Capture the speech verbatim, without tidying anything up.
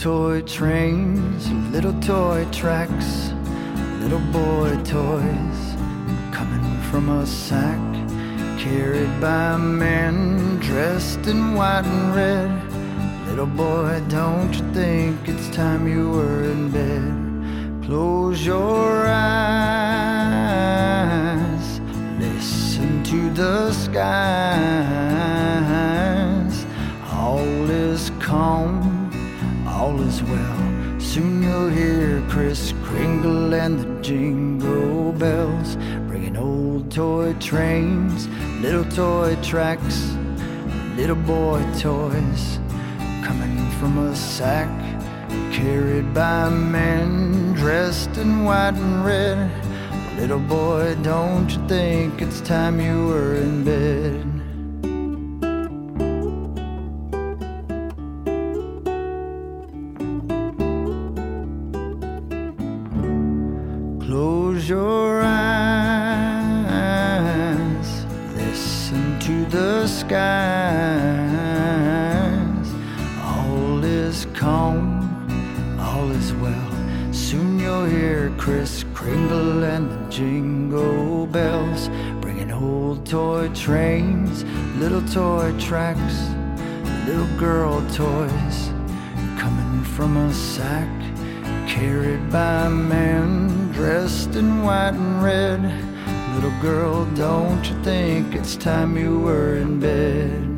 toy trains, little toy tracks, little boy toys coming from a sack, carried by men dressed in white and red. Little boy, don't you think it's time you were in bed? Close your eyes, listen to the skies. All is calm, all is well. Soon you'll hear Kris Kringle and the jingle bells, bringing old toy trains, little toy tracks, little boy toys coming from a sack, carried by men dressed in white and red. Little boy, don't you think it's time you were in bed? Close your eyes, listen to the skies. All is calm, all is well. Soon you'll hear Kris Kringle and the jingle bells, bringing old toy trains, little toy tracks, little girl toys coming from a sack, carried by men dressed in white and red. Little girl, don't you think it's time you were in bed?